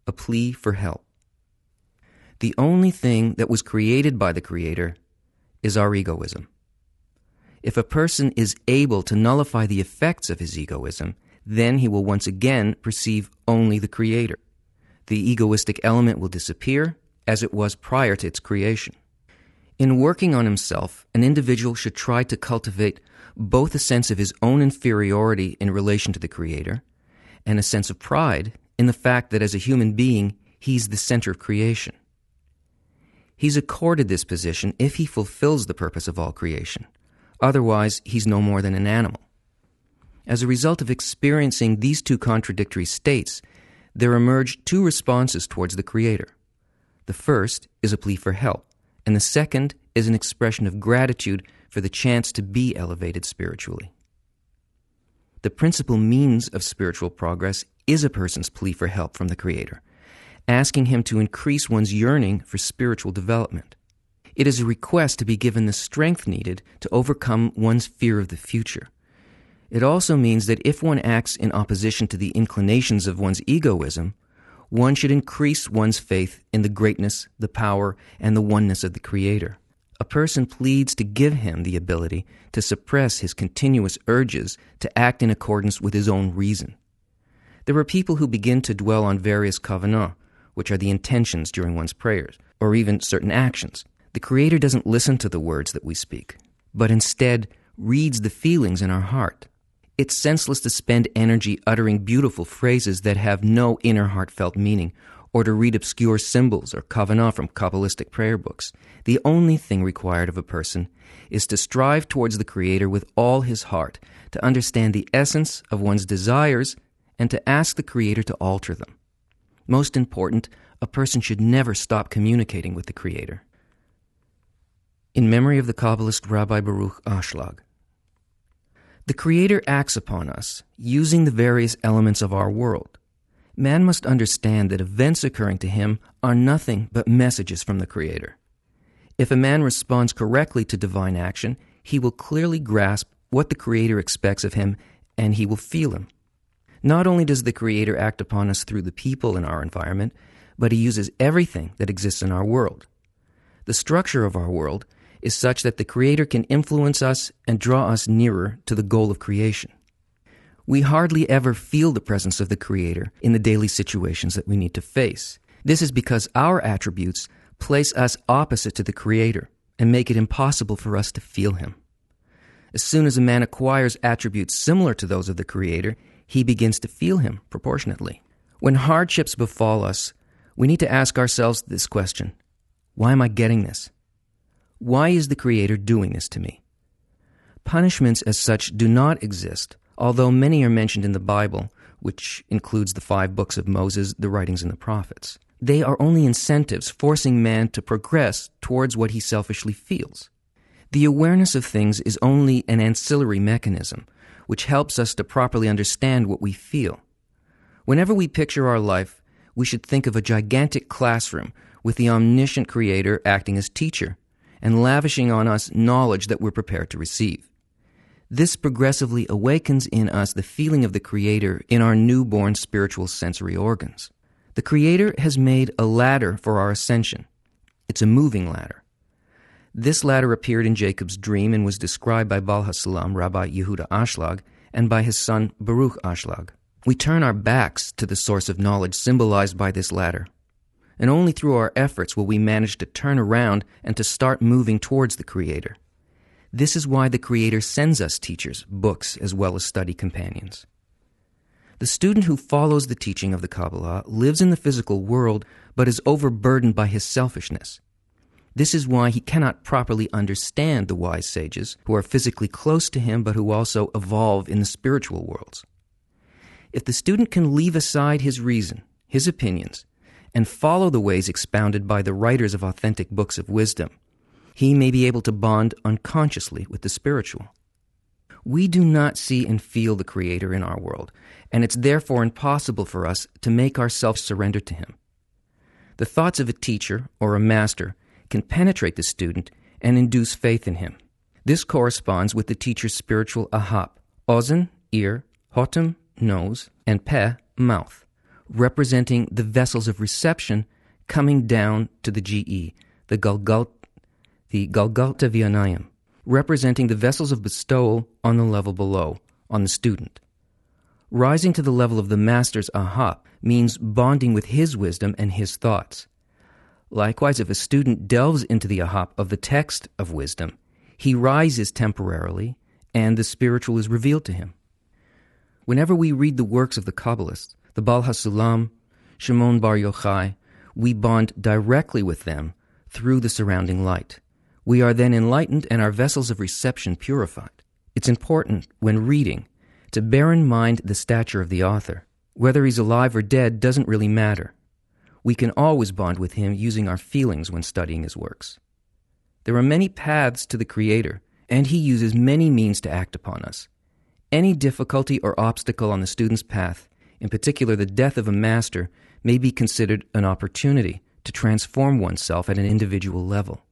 a plea for help. The only thing that was created by the Creator is our egoism. If a person is able to nullify the effects of his egoism, then he will once again perceive only the Creator. The egoistic element will disappear as it was prior to its creation. In working on himself, an individual should try to cultivate both a sense of his own inferiority in relation to the Creator and a sense of pride in the fact that as a human being, he's the center of creation. He's accorded this position if he fulfills the purpose of all creation. Otherwise, he's no more than an animal. As a result of experiencing these two contradictory states, there emerge two responses towards the Creator. The first is a plea for help, and the second is an expression of gratitude for the chance to be elevated spiritually. The principal means of spiritual progress is a person's plea for help from the Creator, asking him to increase one's yearning for spiritual development. It is a request to be given the strength needed to overcome one's fear of the future. It also means that if one acts in opposition to the inclinations of one's egoism, one should increase one's faith in the greatness, the power, and the oneness of the Creator. A person pleads to give him the ability to suppress his continuous urges to act in accordance with his own reason. There are people who begin to dwell on various kavanah, which are the intentions during one's prayers, or even certain actions. The Creator doesn't listen to the words that we speak, but instead reads the feelings in our heart. It's senseless to spend energy uttering beautiful phrases that have no inner heartfelt meaning, or to read obscure symbols or kavanah from Kabbalistic prayer books. The only thing required of a person is to strive towards the Creator with all his heart, to understand the essence of one's desires, and to ask the Creator to alter them. Most important, a person should never stop communicating with the Creator. In memory of the Kabbalist Rabbi Baruch Ashlag. The Creator acts upon us, using the various elements of our world. Man must understand that events occurring to him are nothing but messages from the Creator. If a man responds correctly to divine action, he will clearly grasp what the Creator expects of him, and he will feel him. Not only does the Creator act upon us through the people in our environment, but he uses everything that exists in our world. The structure of our world is such that the Creator can influence us and draw us nearer to the goal of creation. We hardly ever feel the presence of the Creator in the daily situations that we need to face. This is because our attributes place us opposite to the Creator and make it impossible for us to feel Him. As soon as a man acquires attributes similar to those of the Creator, he begins to feel Him proportionately. When hardships befall us, we need to ask ourselves this question: why am I getting this? Why is the Creator doing this to me? Punishments as such do not exist, although many are mentioned in the Bible, which includes the 5 books of Moses, the writings, and the prophets. They are only incentives forcing man to progress towards what he selfishly feels. The awareness of things is only an ancillary mechanism, which helps us to properly understand what we feel. Whenever we picture our life, we should think of a gigantic classroom with the omniscient Creator acting as teacher, and lavishing on us knowledge that we're prepared to receive. This progressively awakens in us the feeling of the Creator in our newborn spiritual sensory organs. The Creator has made a ladder for our ascension. It's a moving ladder. This ladder appeared in Jacob's dream and was described by Baal HaSulam, Rabbi Yehuda Ashlag, and by his son Baruch Ashlag. We turn our backs to the source of knowledge symbolized by this ladder, and only through our efforts will we manage to turn around and to start moving towards the Creator. This is why the Creator sends us teachers, books, as well as study companions. The student who follows the teaching of the Kabbalah lives in the physical world, but is overburdened by his selfishness. This is why he cannot properly understand the wise sages who are physically close to him, but who also evolve in the spiritual worlds. If the student can leave aside his reason, his opinions, and follow the ways expounded by the writers of authentic books of wisdom, he may be able to bond unconsciously with the spiritual. We do not see and feel the Creator in our world, and it's therefore impossible for us to make ourselves surrender to Him. The thoughts of a teacher or a master can penetrate the student and induce faith in him. This corresponds with the teacher's spiritual ahap, ozen, ear, hotam, nose, and peh, mouth. representing the vessels of reception coming down to the GE, the Galgalta Vyanayam, representing the vessels of bestowal on the level below, on the student. Rising to the level of the master's ahap means bonding with his wisdom and his thoughts. Likewise, if a student delves into the ahap of the text of wisdom, he rises temporarily, and the spiritual is revealed to him. Whenever we read the works of the Kabbalists, the Baal HaSulam, Shimon Bar Yochai, we bond directly with them through the surrounding light. We are then enlightened and our vessels of reception purified. It's important, when reading, to bear in mind the stature of the author. Whether he's alive or dead doesn't really matter. We can always bond with him using our feelings when studying his works. There are many paths to the Creator, and he uses many means to act upon us. Any difficulty or obstacle on the student's path, in particular the death of a master, may be considered an opportunity to transform oneself at an individual level.